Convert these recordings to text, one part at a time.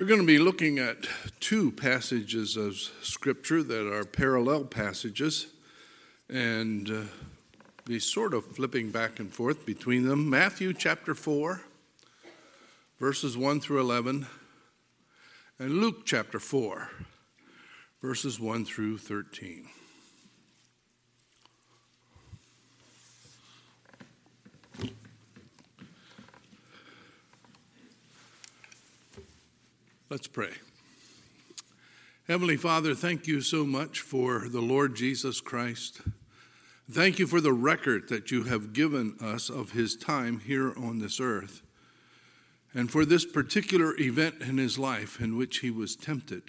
We're going to be looking at two passages of Scripture that are parallel passages and be sort of flipping back and forth between them. Matthew chapter 4, verses 1 through 11, and Luke chapter 4, verses 1 through 13. Let's pray. Heavenly Father, thank you so much for the Lord Jesus Christ. Thank you for the record that you have given us of his time here on this earth, and for this particular event in his life in which he was tempted.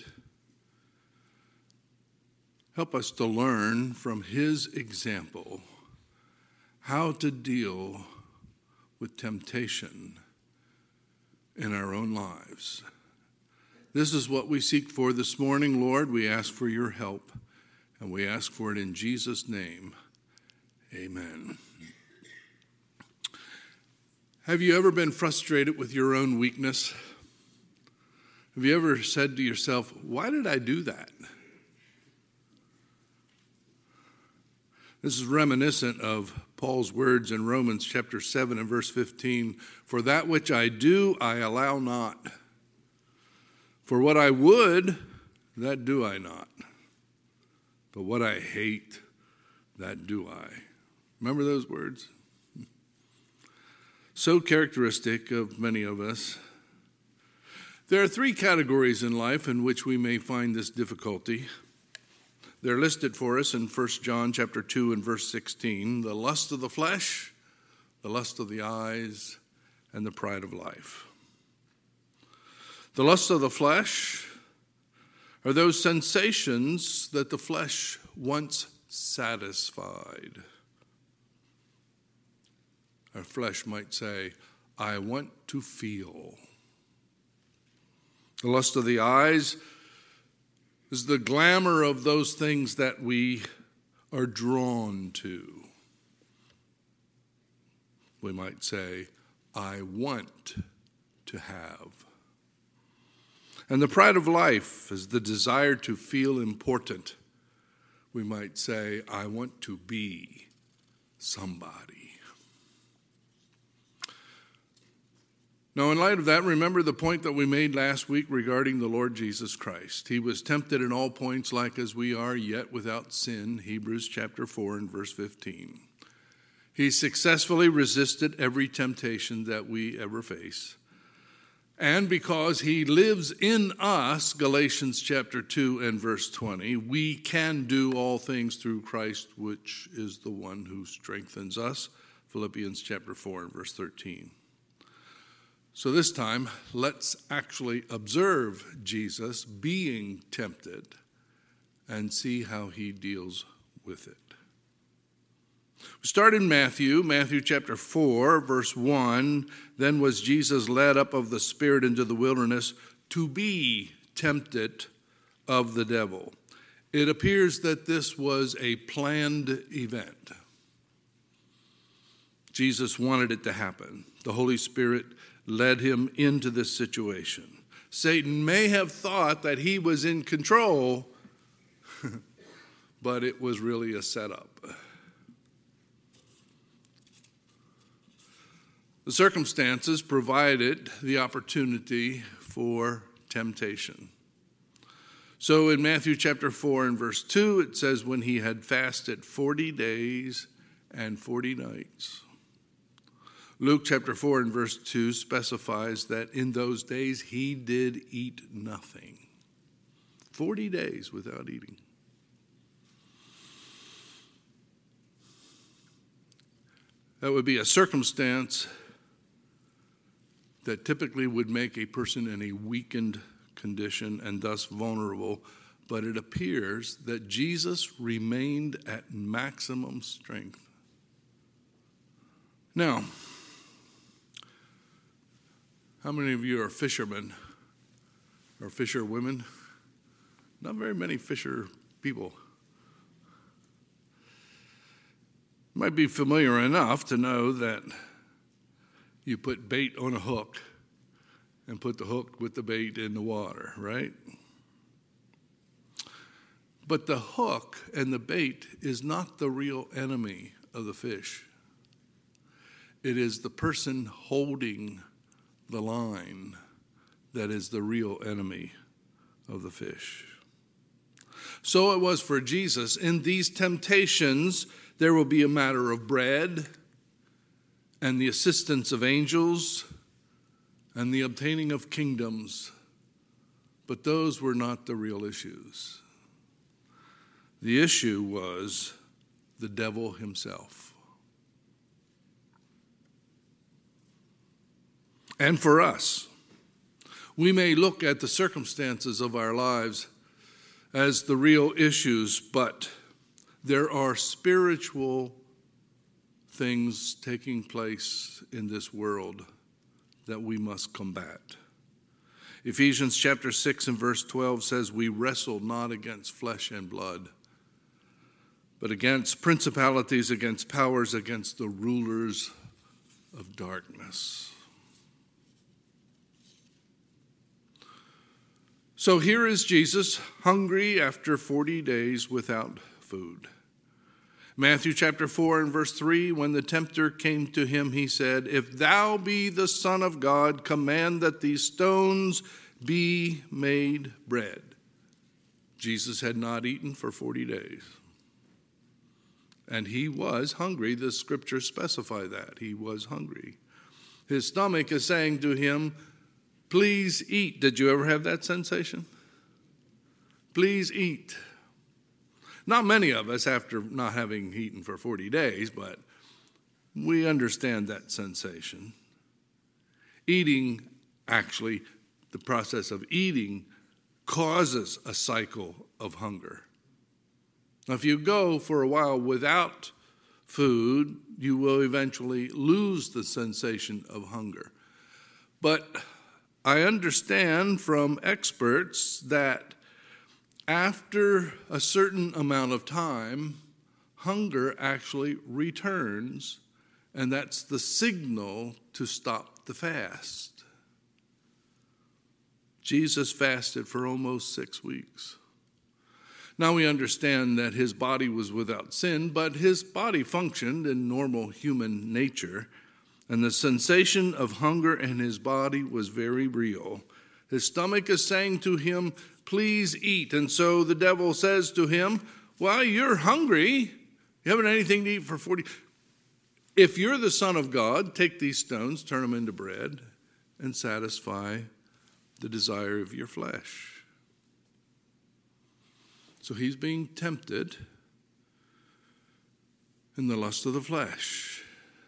Help us to learn from his example how to deal with temptation in our own lives. This is what we seek for this morning, Lord. We ask for your help, and we ask for it in Jesus' name. Amen. Have you ever been frustrated with your own weakness? Have you ever said to yourself, why did I do that? This is reminiscent of Paul's words in Romans chapter 7 and verse 15. For that which I do, I allow not. For what I would, that do I not. But what I hate, that do I. Remember those words? So characteristic of many of us. There are three categories in life in which we may find this difficulty. They're listed for us in 1 John chapter 2 and verse 16. The lust of the flesh, the lust of the eyes, and the pride of life. The lust of the flesh are those sensations that the flesh once satisfied. Our flesh might say, I want to feel. The lust of the eyes is the glamour of those things that we are drawn to. We might say, I want to have. And the pride of life is the desire to feel important. We might say, I want to be somebody. Now, in light of that, remember the point that we made last week regarding the Lord Jesus Christ. He was tempted in all points like as we are, yet without sin, Hebrews chapter 4 and verse 15. He successfully resisted every temptation that we ever face. And because he lives in us, Galatians chapter 2 and verse 20, we can do all things through Christ, which is the one who strengthens us, Philippians chapter 4 and verse 13. So this time, let's actually observe Jesus being tempted and see how he deals with it. We start in Matthew chapter 4, verse 1. Then was Jesus led up of the Spirit into the wilderness to be tempted of the devil. It appears that this was a planned event. Jesus wanted it to happen. The Holy Spirit led him into this situation. Satan may have thought that he was in control, but it was really a setup. The circumstances provided the opportunity for temptation. So in Matthew chapter 4 and verse 2, it says, when he had fasted 40 days and 40 nights. Luke chapter 4 and verse 2 specifies that in those days he did eat nothing. 40 days without eating. That would be a circumstance that typically would make a person in a weakened condition and thus vulnerable, but it appears that Jesus remained at maximum strength. Now, how many of you are fishermen or fisherwomen? Not very many fisher people. You might be familiar enough to know that you put bait on a hook and put the hook with the bait in the water, right? But the hook and the bait is not the real enemy of the fish. It is the person holding the line that is the real enemy of the fish. So it was for Jesus. In these temptations, there will be a matter of bread and the assistance of angels and the obtaining of kingdoms. But those were not the real issues. The issue was the devil himself. And for us, we may look at the circumstances of our lives as the real issues, but there are spiritual things taking place in this world that we must combat. Ephesians chapter 6 and verse 12 says, "We wrestle not against flesh and blood, but against principalities, against powers, against the rulers of darkness." So here is Jesus, hungry after 40 days without food. Matthew chapter 4 and verse 3, when the tempter came to him, he said, "If thou be the Son of God, command that these stones be made bread." Jesus had not eaten for 40 days. And he was hungry. The scriptures specify that. He was hungry. His stomach is saying to him, "Please eat." Did you ever have that sensation? Please eat. Not many of us after not having eaten for 40 days, but we understand that sensation. Eating, actually, the process of eating causes a cycle of hunger. Now, if you go for a while without food, you will eventually lose the sensation of hunger. But I understand from experts that after a certain amount of time, hunger actually returns, and that's the signal to stop the fast. Jesus fasted for almost 6 weeks. Now we understand that his body was without sin, but his body functioned in normal human nature, and the sensation of hunger in his body was very real. His stomach is saying to him, "Please eat." And so the devil says to him, "Well, you're hungry. You haven't anything to eat for 40. If you're the Son of God, take these stones, turn them into bread, and satisfy the desire of your flesh." So he's being tempted in the lust of the flesh.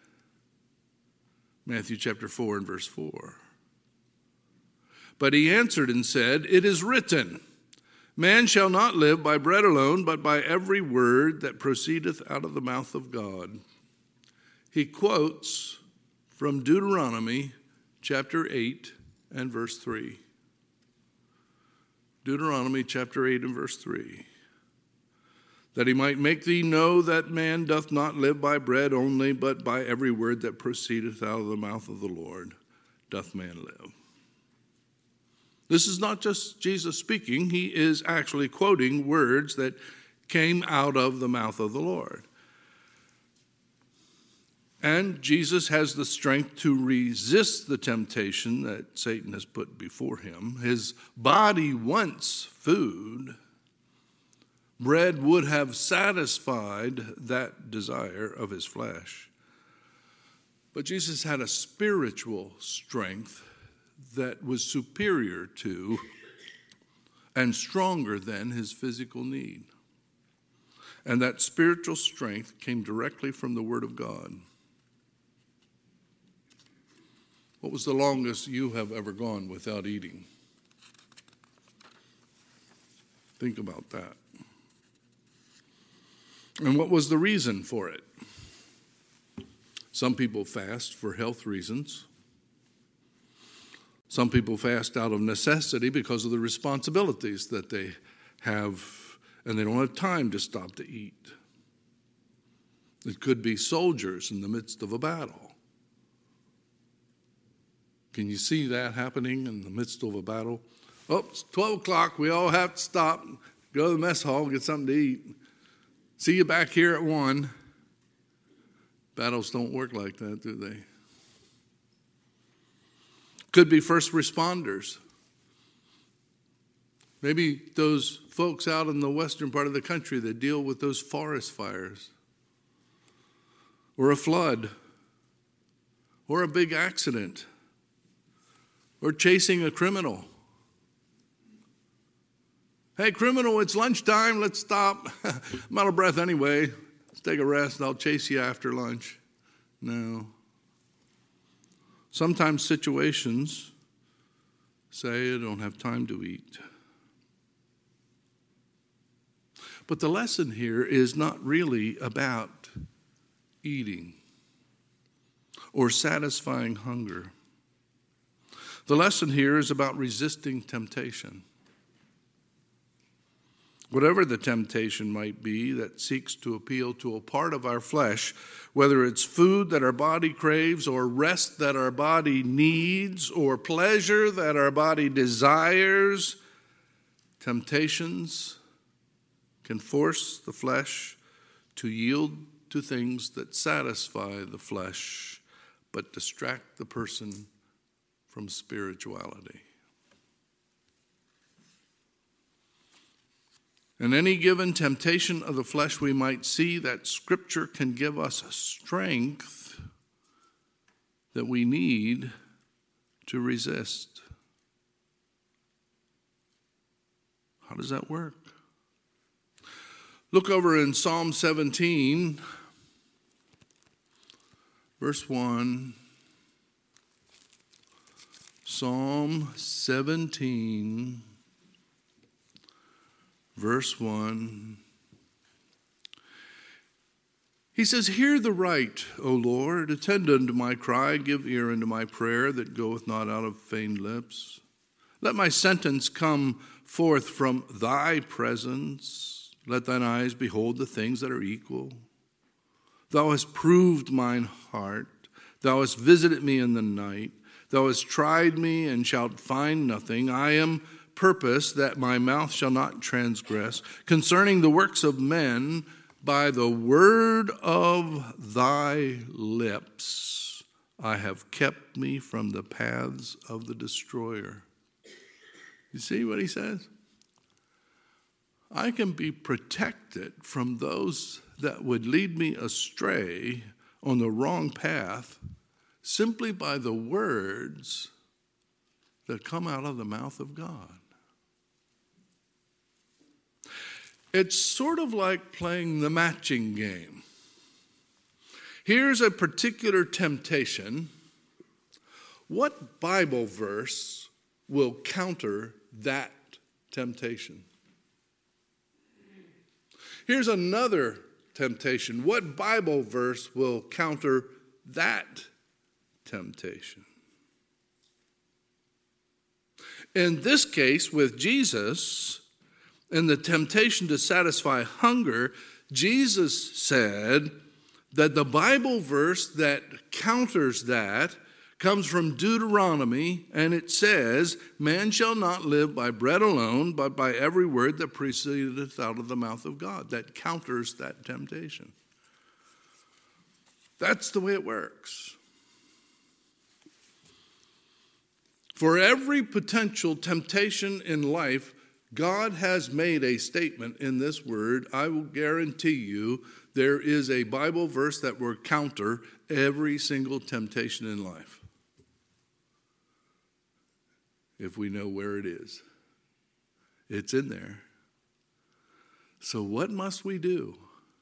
Matthew chapter 4 and verse 4. But he answered and said, "It is written, man shall not live by bread alone, but by every word that proceedeth out of the mouth of God." He quotes from Deuteronomy chapter 8 and verse 3. Deuteronomy chapter 8 and verse 3. "That he might make thee know that man doth not live by bread only, but by every word that proceedeth out of the mouth of the Lord doth man live." This is not just Jesus speaking. He is actually quoting words that came out of the mouth of the Lord. And Jesus has the strength to resist the temptation that Satan has put before him. His body wants food. Bread would have satisfied that desire of his flesh. But Jesus had a spiritual strength that was superior to and stronger than his physical need. And that spiritual strength came directly from the Word of God. What was the longest you have ever gone without eating? Think about that. And what was the reason for it? Some people fast for health reasons. Some people fast out of necessity because of the responsibilities that they have, and they don't have time to stop to eat. It could be soldiers in the midst of a battle. Can you see that happening in the midst of a battle? Oh, it's 12 o'clock. We all have to stop, go to the mess hall, get something to eat. See you back here at 1. Battles don't work like that, do they? Could be first responders. Maybe those folks out in the western part of the country that deal with those forest fires, or a flood, or a big accident, or chasing a criminal. Hey, criminal, it's lunchtime. Let's stop. I'm out of breath anyway. Let's take a rest. I'll chase you after lunch. No. Sometimes situations say I don't have time to eat. But the lesson here is not really about eating or satisfying hunger. The lesson here is about resisting temptation. Whatever the temptation might be that seeks to appeal to a part of our flesh, whether it's food that our body craves, or rest that our body needs, or pleasure that our body desires, temptations can force the flesh to yield to things that satisfy the flesh, but distract the person from spirituality. In any given temptation of the flesh, we might see that Scripture can give us a strength that we need to resist. How does that work? Look over in Psalm 17, verse 1. Psalm 17, verse 1. He says, "Hear the right, O Lord, attend unto my cry, give ear unto my prayer that goeth not out of feigned lips. Let my sentence come forth from thy presence. Let thine eyes behold the things that are equal. Thou hast proved mine heart. Thou hast visited me in the night. Thou hast tried me and shalt find nothing. I am purpose that my mouth shall not transgress. Concerning the works of men, by the word of thy lips, I have kept me from the paths of the destroyer." You see what he says? I can be protected from those that would lead me astray on the wrong path simply by the words that come out of the mouth of God. It's sort of like playing the matching game. Here's a particular temptation. What Bible verse will counter that temptation? Here's another temptation. What Bible verse will counter that temptation? In this case, with Jesus, in the temptation to satisfy hunger, Jesus said that the Bible verse that counters that comes from Deuteronomy, and it says, "Man shall not live by bread alone, but by every word that proceedeth out of the mouth of God." That counters that temptation. That's the way it works. For every potential temptation in life, God has made a statement in this word. I will guarantee you there is a Bible verse that will counter every single temptation in life, if we know where it is. It's in there. So what must we do?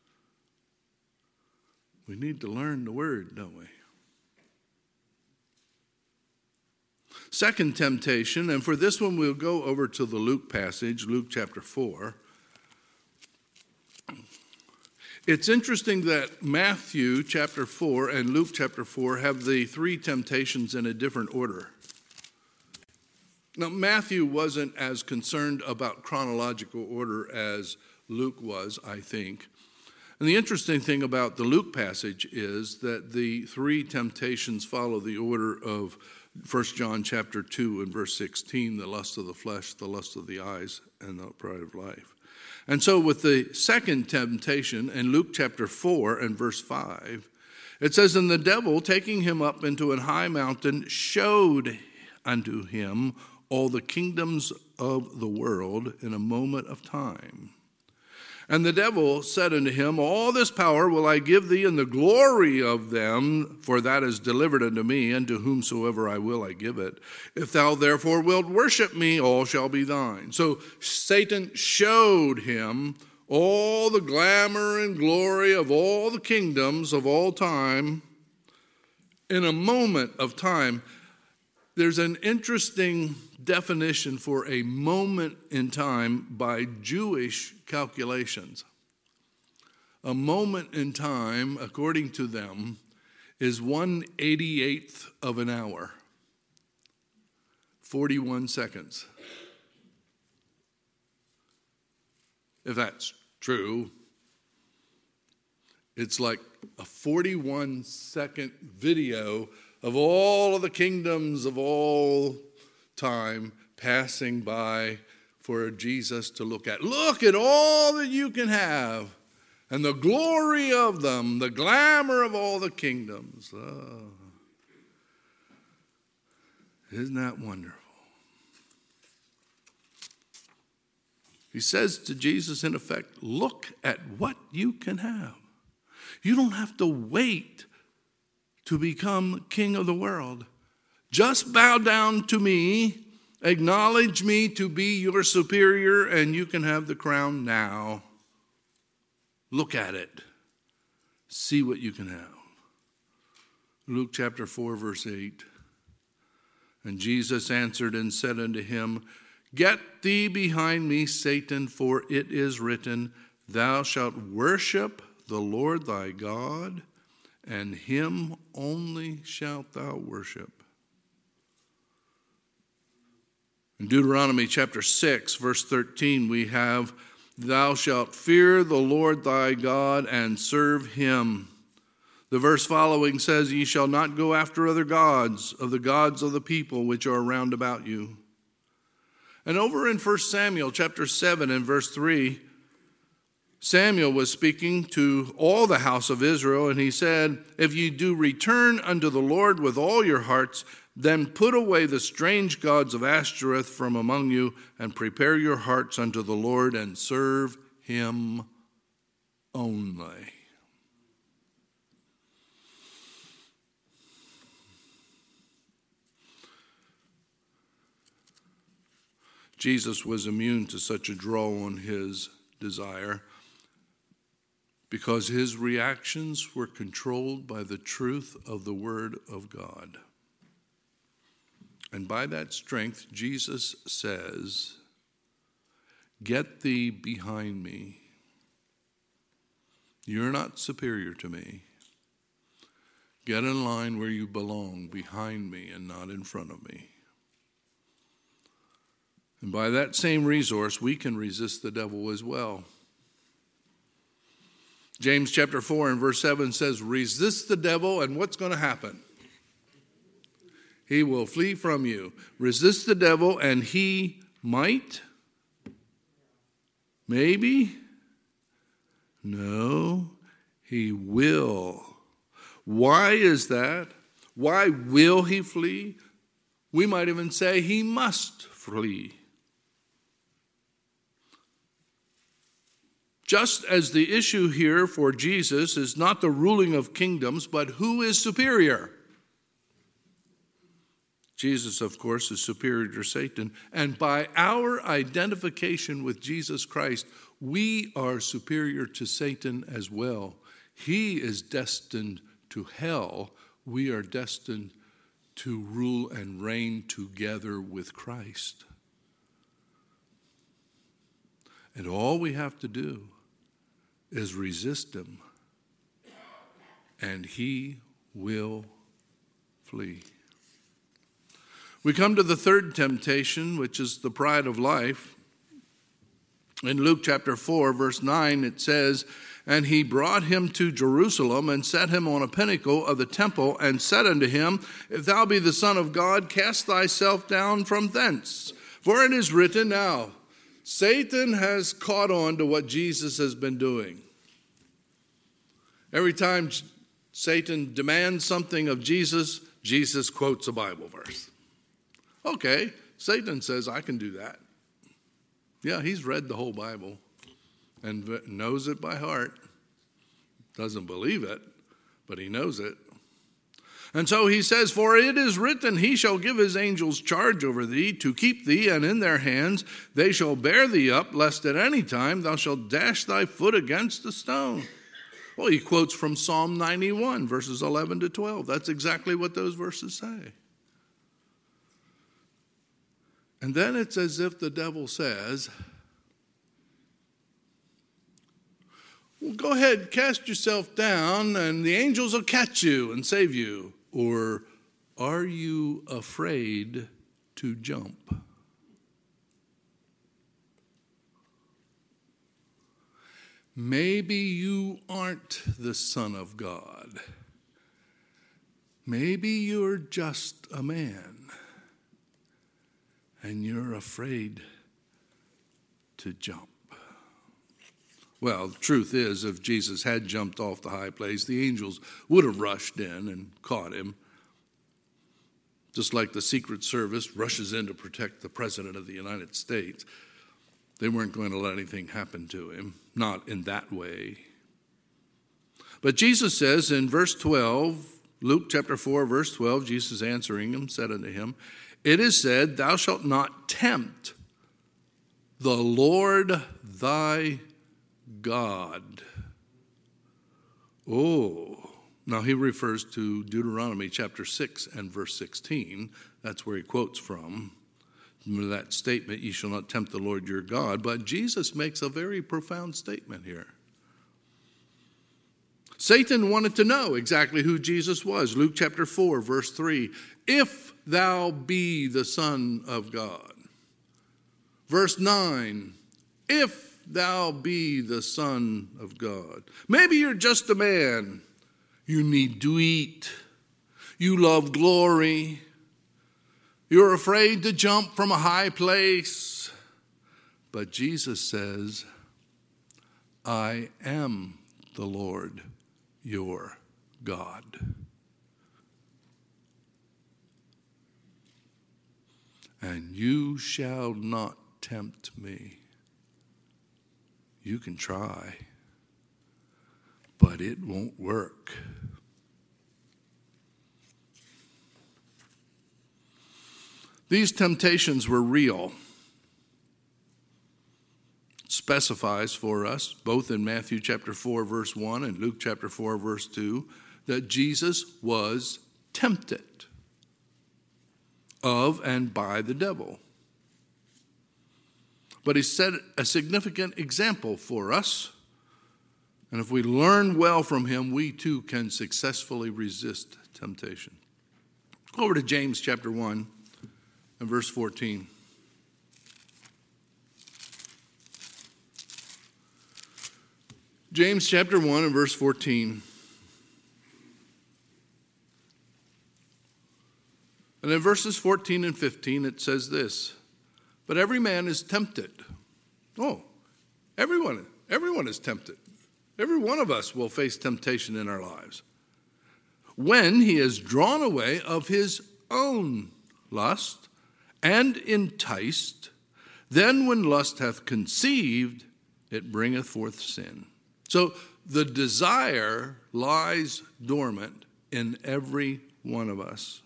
We need to learn the word, don't we? Second temptation, and for this one we'll go over to the Luke passage, Luke chapter 4. It's interesting that Matthew chapter 4 and Luke chapter 4 have the three temptations in a different order. Now, Matthew wasn't as concerned about chronological order as Luke was, I think. And the interesting thing about the Luke passage is that the three temptations follow the order of 1 John chapter 2 and verse 16, the lust of the flesh, the lust of the eyes, and the pride of life. And so with the second temptation in Luke chapter 4 and verse 5, it says, "And the devil, taking him up into an high mountain, showed unto him all the kingdoms of the world in a moment of time. And the devil said unto him, All this power will I give thee, and the glory of them, for that is delivered unto me, and to whomsoever I will I give it. If thou therefore wilt worship me, all shall be thine." So Satan showed him all the glamour and glory of all the kingdoms of all time in a moment of time. There's an interesting definition for a moment in time by Jewish calculations. A moment in time, according to them, is 1/88th of an hour, 41 seconds. If that's true, it's like a 41-second video of all of the kingdoms of all time passing by for Jesus to look at. Look at all that you can have, and the glory of them, the glamour of all the kingdoms. Oh, isn't that wonderful? He says to Jesus, in effect, look at what you can have. You don't have to wait to become king of the world. Just bow down to me, acknowledge me to be your superior, and you can have the crown now. Look at it. See what you can have. Luke chapter 4, verse 8. "And Jesus answered and said unto him, Get thee behind me, Satan, for it is written, Thou shalt worship the Lord thy God, and him only shalt thou worship." In Deuteronomy chapter 6, verse 13, we have, "Thou shalt fear the Lord thy God and serve him." The verse following says, "Ye shall not go after other gods, of the people which are round about you." And over in 1 Samuel chapter 7 and verse 3, Samuel was speaking to all the house of Israel, and he said, "If ye do return unto the Lord with all your hearts, then put away the strange gods of Ashtoreth from among you, and prepare your hearts unto the Lord, and serve him only." Jesus was immune to such a draw on his desire because his reactions were controlled by the truth of the Word of God. And by that strength, Jesus says, "Get thee behind me. You're not superior to me. Get in line where you belong, behind me and not in front of me." And by that same resource, we can resist the devil as well. James chapter 4 and verse 7 says, "Resist the devil," and what's going to happen? He will flee from you. Resist the devil, and he might? Maybe? No, he will. Why is that? Why will he flee? We might even say he must flee. Just as the issue here for Jesus is not the ruling of kingdoms, but who is superior? Jesus, of course, is superior to Satan. And by our identification with Jesus Christ, we are superior to Satan as well. He is destined to hell. We are destined to rule and reign together with Christ. And all we have to do is resist him, and he will flee. We come to the third temptation, which is the pride of life. In Luke chapter 4, verse 9, it says, And he brought him to Jerusalem, and set him on a pinnacle of the temple, and said unto him, If thou be the Son of God, cast thyself down from thence. For it is written. Now, Satan has caught on to what Jesus has been doing. Every time Satan demands something of Jesus, Jesus quotes a Bible verse. Okay, Satan says, I can do that. Yeah, he's read the whole Bible and knows it by heart. Doesn't believe it, but he knows it. And so he says, For it is written, He shall give His angels charge over thee, to keep thee, and in their hands they shall bear thee up, lest at any time thou shalt dash thy foot against a stone. Well, he quotes from Psalm 91, verses 11 to 12. That's exactly what those verses say. And then it's as if the devil says, well, go ahead, cast yourself down, and the angels will catch you and save you. Or are you afraid to jump? Maybe you aren't the Son of God. Maybe you're just a man, and you're afraid to jump. Well, the truth is, if Jesus had jumped off the high place, the angels would have rushed in and caught him, just like the Secret Service rushes in to protect the President of the United States. They weren't going to let anything happen to him, not in that way. But Jesus says in verse 12, Luke chapter 4, verse 12, Jesus answering him said unto him, It is said, Thou shalt not tempt the Lord thy God. Oh, now he refers to Deuteronomy chapter 6 and verse 16. That's where he quotes from. That statement, Ye shall not tempt the Lord your God. But Jesus makes a very profound statement here. Satan wanted to know exactly who Jesus was. Luke chapter 4, verse 3. If thou be the Son of God. Verse 9. If thou be the Son of God. Maybe you're just a man. You need to eat. You love glory. You're afraid to jump from a high place. But Jesus says, I am the Lord your God. And you shall not tempt me. You can try, but it won't work. These temptations were real. It specifies for us, both in Matthew chapter 4, verse 1 and Luke chapter 4, verse 2, that Jesus was tempted of and by the devil. But he set a significant example for us. And if we learn well from him, we too can successfully resist temptation. Go over to James chapter 1 and verse 14. James chapter 1 and verse 14. And in verses 14 and 15 it says this, but every man is tempted. Oh, everyone is tempted. Every one of us will face temptation in our lives. When he is drawn away of his own lust and enticed, then when lust hath conceived, it bringeth forth sin. So the desire lies dormant in every one of us.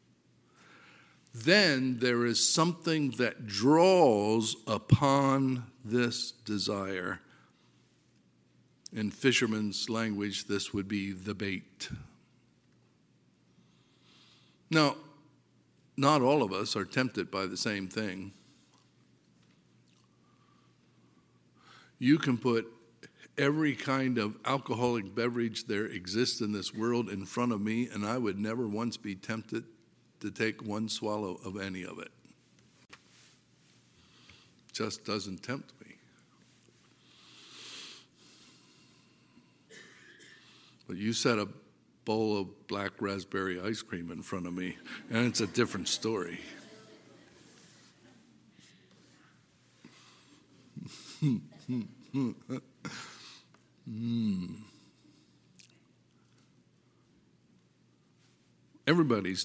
Then there is something that draws upon this desire. In fishermen's language, this would be the bait. Now, not all of us are tempted by the same thing. You can put every kind of alcoholic beverage there exists in this world in front of me, and I would never once be tempted to take one swallow of any of it. Just doesn't tempt me. But you set a bowl of black raspberry ice cream in front of me, and it's a different story. Everybody's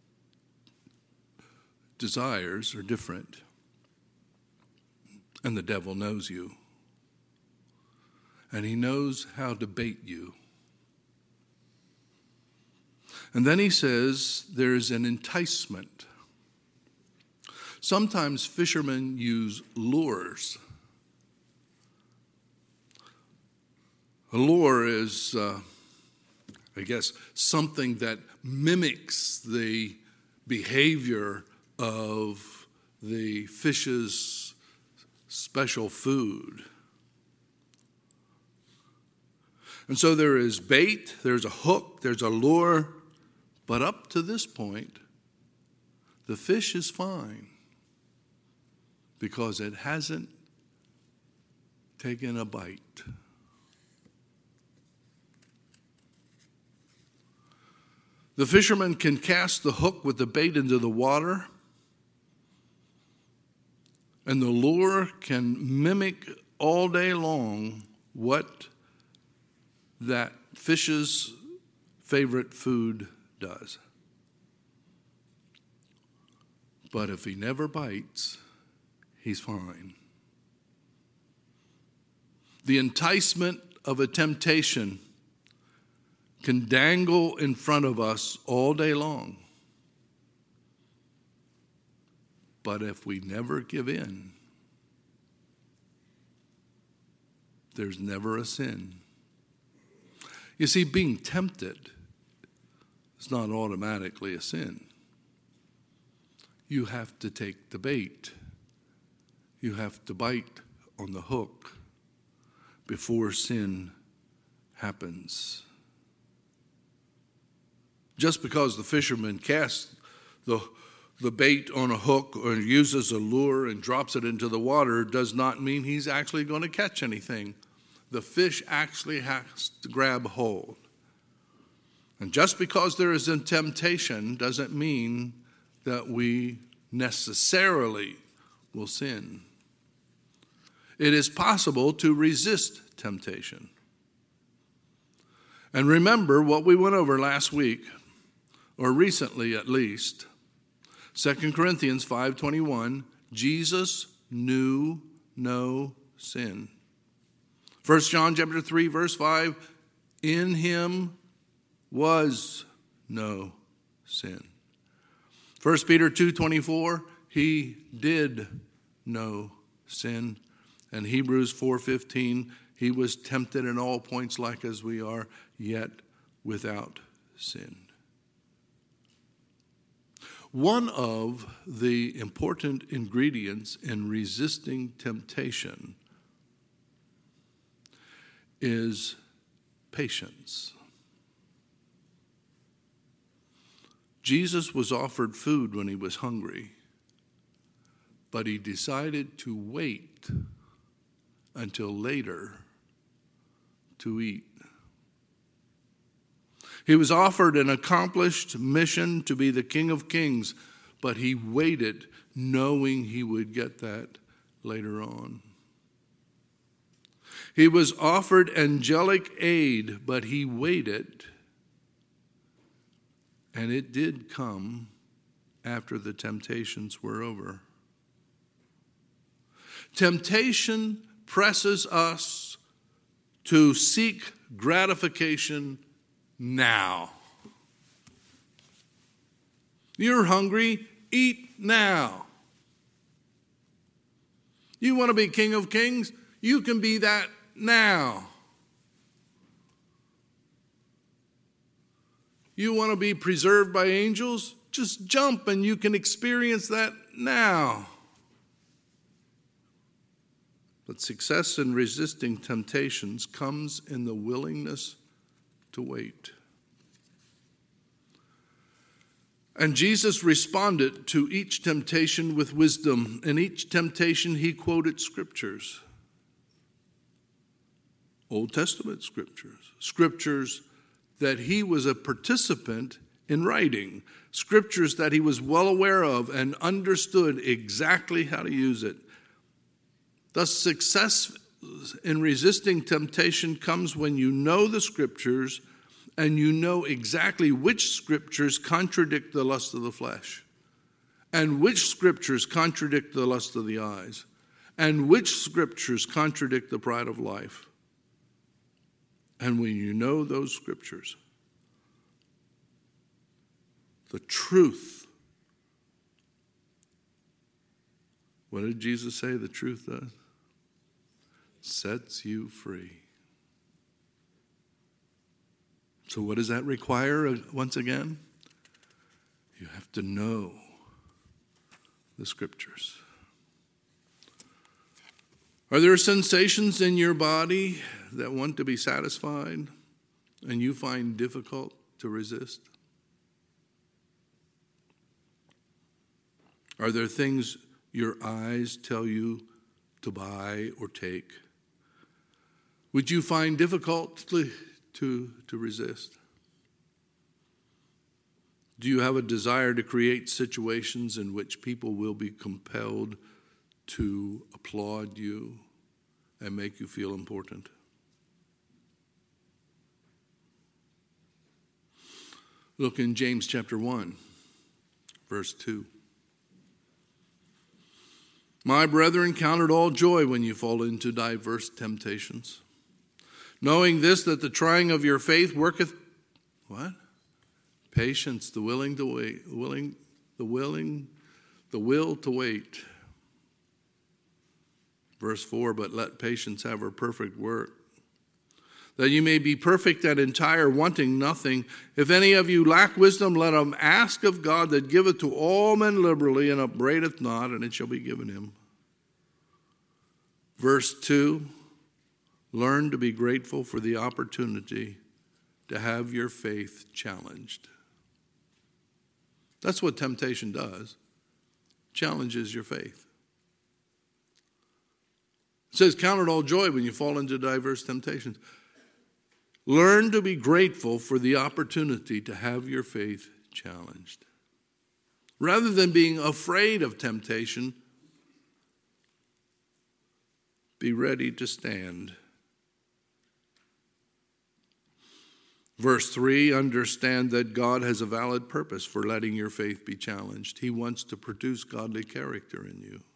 desires are different, and the devil knows you, and he knows how to bait you. And then he says there's an enticement. Sometimes fishermen use lures. A lure is, something that mimics the behavior of the fish's special food. And so there is bait, there's a hook, there's a lure, but up to this point, the fish is fine because it hasn't taken a bite. The fisherman can cast the hook with the bait into the water, and the lure can mimic all day long what that fish's favorite food does. But if he never bites, he's fine. The enticement of a temptation can dangle in front of us all day long. But if we never give in, there's never a sin. You see, being tempted is not automatically a sin. You have to take the bait. You have to bite on the hook before sin happens. Just because the fisherman casts the bait on a hook or uses a lure and drops it into the water does not mean he's actually going to catch anything. The fish actually has to grab hold. And just because there is a temptation doesn't mean that we necessarily will sin. It is possible to resist temptation. And remember what we went over last week, or recently at least. 2 Corinthians 5:21, Jesus knew no sin. 1 John chapter 3, verse 5, in him was no sin. 1 Peter 2:24, he did no sin. And Hebrews 4:15, he was tempted in all points like as we are, yet without sin. One of the important ingredients in resisting temptation is patience. Jesus was offered food when he was hungry, but he decided to wait until later to eat. He was offered an accomplished mission to be the King of Kings, but he waited knowing he would get that later on. He was offered angelic aid, but he waited, and it did come after the temptations were over. Temptation presses us to seek gratification now. You're hungry, eat now. You want to be King of Kings? You can be that now. You want to be preserved by angels? Just jump and you can experience that now. But success in resisting temptations comes in the willingness to wait. And Jesus responded to each temptation with wisdom. In each temptation, he quoted scriptures. Old Testament scriptures. Scriptures that he was a participant in writing, scriptures that he was well aware of and understood exactly how to use it. Thus, success in resisting temptation comes when you know the scriptures and you know exactly which scriptures contradict the lust of the flesh, and which scriptures contradict the lust of the eyes, and which scriptures contradict the pride of life. And when you know those scriptures, the truth, what did Jesus say the truth does? Sets you free. So what does that require once again? You have to know the scriptures. Are there sensations in your body that want to be satisfied and you find difficult to resist? Are there things your eyes tell you to buy or take which you find difficult to resist? Do you have a desire to create situations in which people will be compelled to applaud you and make you feel important? Look in James chapter 1, verse 2. My brethren, count it all joy when you fall into diverse temptations, knowing this, that the trying of your faith worketh what? Patience, the will to wait. Verse 4, but let patience have her perfect work, that you may be perfect and entire, wanting nothing. If any of you lack wisdom, let him ask of God, that giveth to all men liberally, and upbraideth not, and it shall be given him. Verse 2, learn to be grateful for the opportunity to have your faith challenged. That's what temptation does. Challenges your faith. It says, count it all joy when you fall into diverse temptations. Learn to be grateful for the opportunity to have your faith challenged. Rather than being afraid of temptation, be ready to stand. Verse 3, understand that God has a valid purpose for letting your faith be challenged. He wants to produce godly character in you.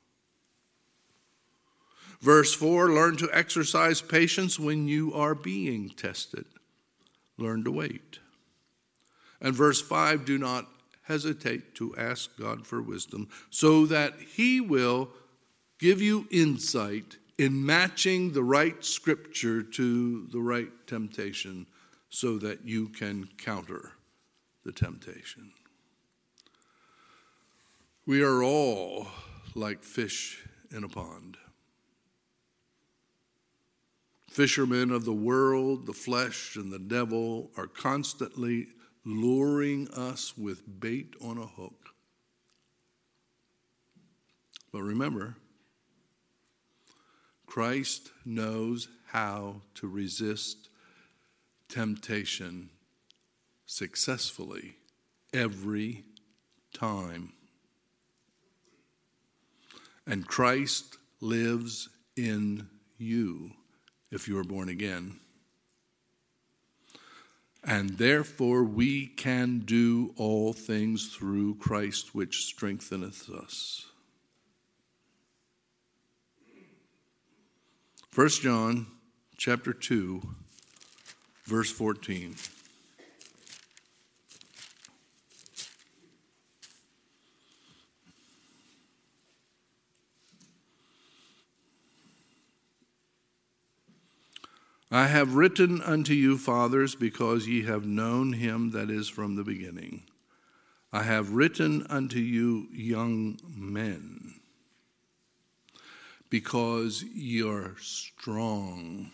Verse 4, learn to exercise patience when you are being tested. Learn to wait. And verse 5, do not hesitate to ask God for wisdom so that he will give you insight in matching the right scripture to the right temptation so that you can counter the temptation. We are all like fish in a pond. Fishermen of the world, the flesh, and the devil are constantly luring us with bait on a hook. But remember, Christ knows how to resist temptation successfully every time. And Christ lives in you if you are born again. And therefore we can do all things through Christ which strengtheneth us. 1 John chapter 2, verse 14. I have written unto you, fathers, because ye have known him that is from the beginning. I have written unto you, young men, because ye are strong,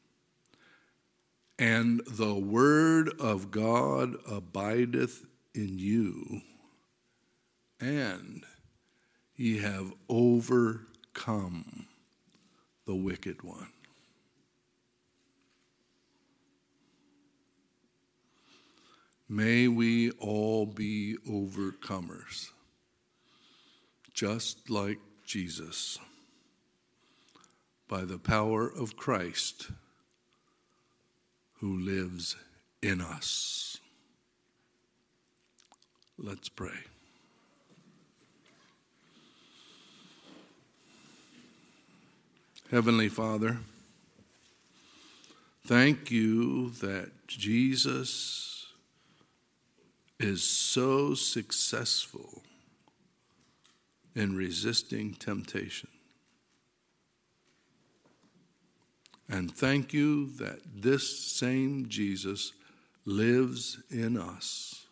and the word of God abideth in you, and ye have overcome the wicked one. May we all be overcomers, just like Jesus, by the power of Christ who lives in us. Let's pray. Heavenly Father, thank you that Jesus is so successful in resisting temptation. And thank you that this same Jesus lives in us.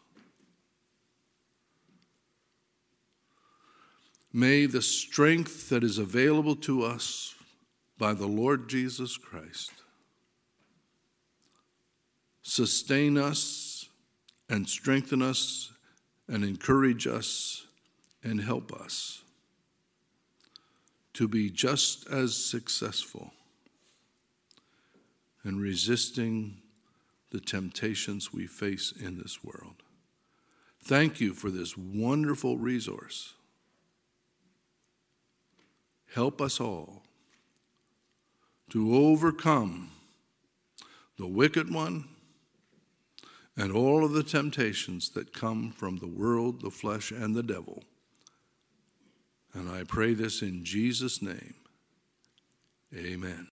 May the strength that is available to us by the Lord Jesus Christ sustain us and strengthen us and encourage us and help us to be just as successful in resisting the temptations we face in this world. Thank you for this wonderful resource. Help us all to overcome the wicked one and all of the temptations that come from the world, the flesh, and the devil. And I pray this in Jesus' name. Amen.